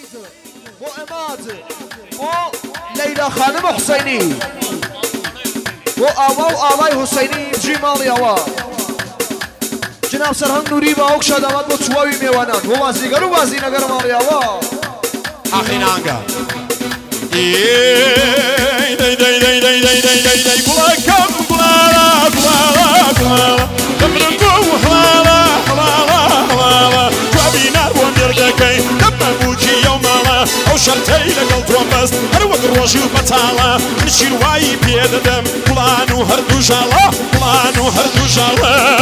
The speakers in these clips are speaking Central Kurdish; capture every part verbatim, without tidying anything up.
بو عماد بو ليلى خانم حسيني بو آوا و آوای حسيني بجي مالي آوا جناب سرهنگ نوری با اوک شادامات بو چواوی میوانان بو وازیگر و وازینگر مالي آوا آخرین آنگا دی دی دی دی دی دی دی دی بلا کم بلا بلا بلا دمرنگو حلالا حلالا حلالا جوابی نارون دردکی دمموجی یومالا او شرطی لگل توان بست هر وقت روشی و بطالا نشیر وایی پیددم بلانو هر دو جالا بلانو هر دو جالا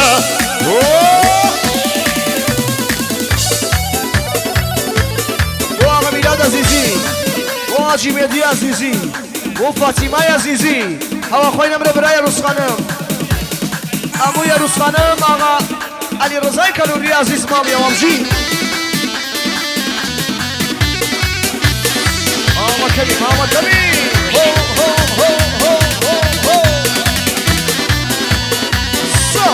بو آقا میلاد عزیزی بو حاجی مهدی عزیزی بو فاطمه عزیزی هوا خوی نمره برای روز خانم اموی روز خانم آقا علی رضای کلوری عزیز مامی وامجی آما کبیر آما کبیر هو هو هو هو هو هو سا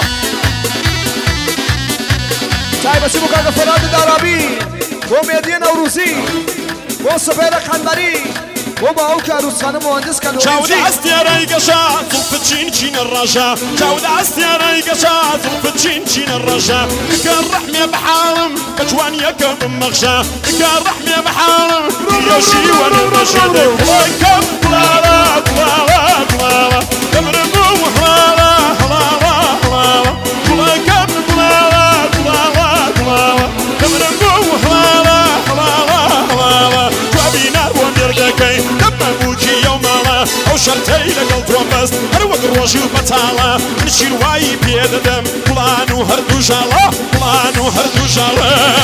چای بچی بو کاغ فراد دارابی بو مهدی نوروزی بو سپید خنبری بو با اوک عروس خانم مهندس کلوری چاود استیارای گشا زلف چین چین الرجا چاود استیارای گشا زلف چین چین الرجا كان رحمي بحالم كجوان يكم مغشا كان رحمي بحالم يوشي وانا الرشد كم بلالا بلالا بلالا كمرمو حلالا حلالا حلالا بلا كم بلالا بلالا بلالا كمرمو حلالا حلالا حلالا جوابي نار وندردكي او شرطي لقل توان بست هر وقت روشي و بطالا نشير واي بيددم بلانو هر دو جالا بلانو هر دو جالا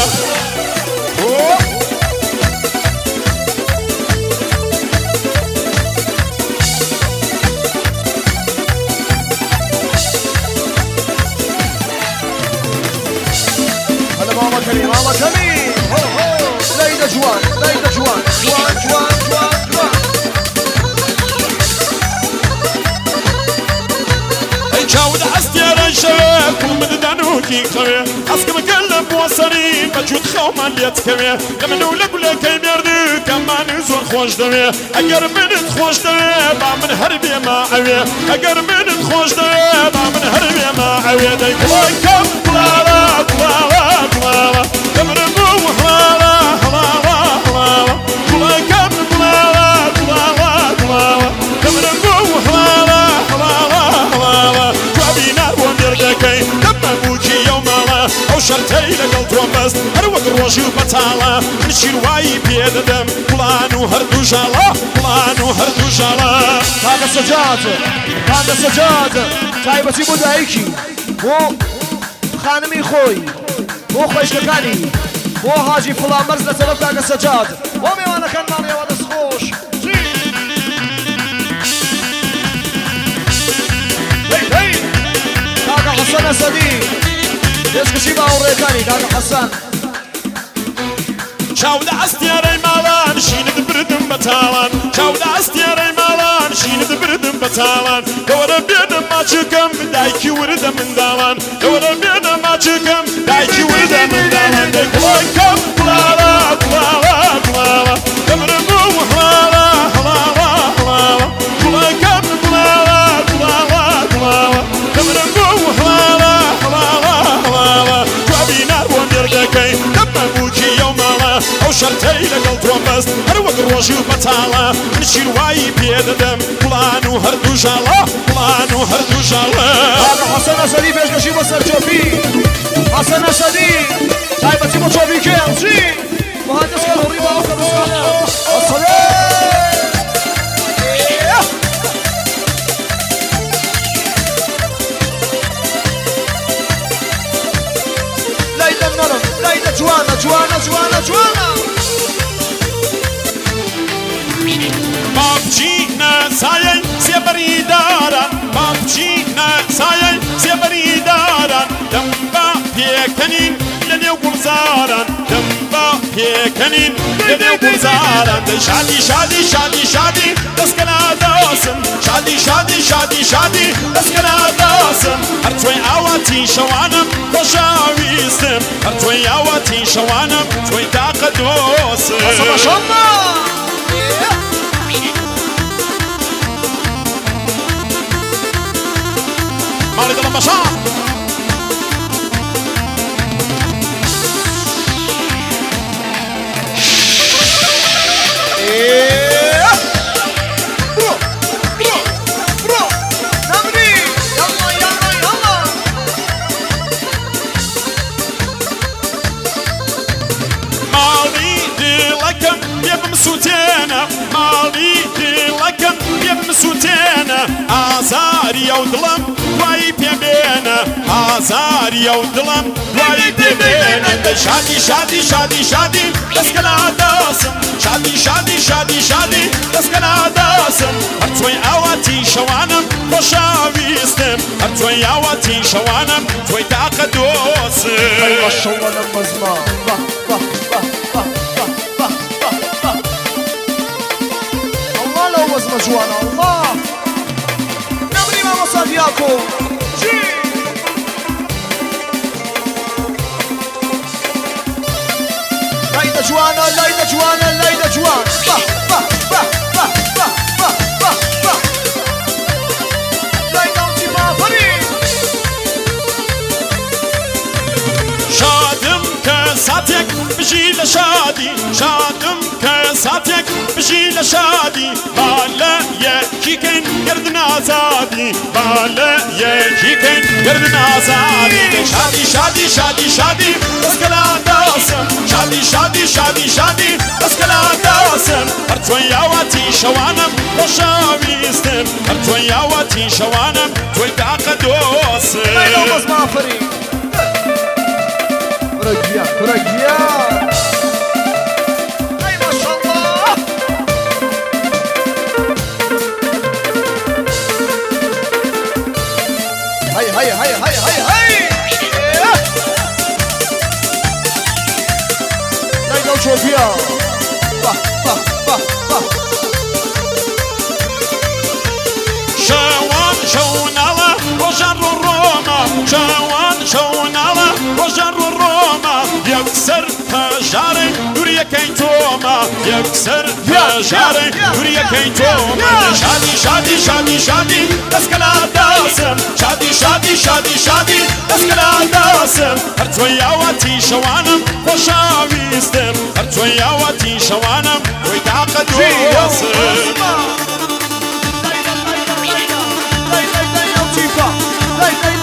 هلا ماما كريم ماما كريم هو هو ليلى جوان ليلى جوان جوان جوان جوان جوان جاود استياري شوي كل من دانو كي خوي اسكم قلب وصري بجود خوما اللي تكوي لمنو لقول كي بيردو كمان زور خوش دوي اگر من خوش دوي با من هربي ما عوي اگر من خوش دوي با من هربي ما عوي داي كوي كم بلالا بلالا بلالا دمرمو حلالا حلالا حلالا كوي كم بلالا بلالا بلالا دمرمو حلالا حلالا حلالا جوابي نار وندردكي دمموجي يومالا او شرطي لقل توان بست هر وقت روشي و بطالا نشير واي بيددم بلانو هر دو جالا بلانو هر دو جالا كاغا سجاد كاغا سجاد چای بچی بو دایکی بو خانمی خوی بو خوشگانی بو حاجی فلان مرز لطرف كاغا سجاد بو میوانا کن مامی وادس خوش كاغا حسن اسدی يسكشي با اوريكاني كاغا حسن چاود استیارای مالان شین دبردم بتالان چاود استیارای مالان شین دبردم بتالان دورا بیدم ما چکم دایکی وردم من دالان دورا بیدم ما چکم دایکی وردم من دالان دی کلای کم بلالا بلالا بلالا دمرمو حلالا حلالا حلالا کلای کم بلالا بلالا بلالا دمرمو حلالا حلالا حلالا جوابی نار وندردكي دمموجي يومالا او شرطي لقل توان بست هر وقت روشي و بطالا نشير واي بيددم بلانو هر دو جالا بلانو هر دو جالا كاغا حسن اسدی پیشکشی با سرچوبی حسن اسدی چای بچی با چوبی که امچی مهندس کلوری با آخر بسخانه السلام ليلى منرم ليلى جوانا جوانا جوانا جوانا بابجينا سايل سيبري داران بابجينا سايل سيبري داران دمبا بيكنين لنيو بوزاران دمبا بيكنين لنيو بوزاران شادي شادي شادي شادي دسكنا داسم شادي شادي شادي شادي دسكنا داسم هرتوي اواتي شوانم خوشاويستم هرتوي اواتي شوانم توي داق دوسم ما شاء الله مالي دلم بشار مسوتينا مالي لكم يا مسوتينا آزاري ودلم واي بيبينا آزاري ودلم واي بيبينا شادي شادي شادي شادي بس كلا داسم شادي شادي شادي شادي بس كلا داسم هرتوي اواتي شوانم خوشاويستم هرتوي اواتي شوانم توي تاقدوسم اي ما شاء الله لما زمان باه باه باه باه وزمة جوانا الله نبري ما وصل ياكم جي ليلة جوانا ليلة جوانا ليلة جوان با با با با با با با با ليلة وتبا فريد شادم كساتك بجي لشادي شادم كساتك بجي لشادي بالا يجيكن قردنا زادي بالا يجيكن قردنا زادي شادي شادي شادي شادي بس كلا داسم شادي شادي شادي شادي بس كلا داسم هرتوي اواتي شوانم وشاويستم هرتوي اواتي شوانم توي تاقدوسم ليلة وزمة فريد رجيا رجيا اي ما شاء الله هيا هيا هيا هيا هيا هيا ليلى وشوفيا با با با با شوان شونالا وجر الروما شوان شونالا وجر الروما يكسر فجاري دوريا كينتوما يكسر فجاري دوريا كينتوما شادي شادي شادي شادي بس كلا داسم شادي شادي شادي شادي بس كلا داسم هرتوي اواتي شوانم خوشاويستم هرتوي اواتي شوانم ويتعقدوسم ليلى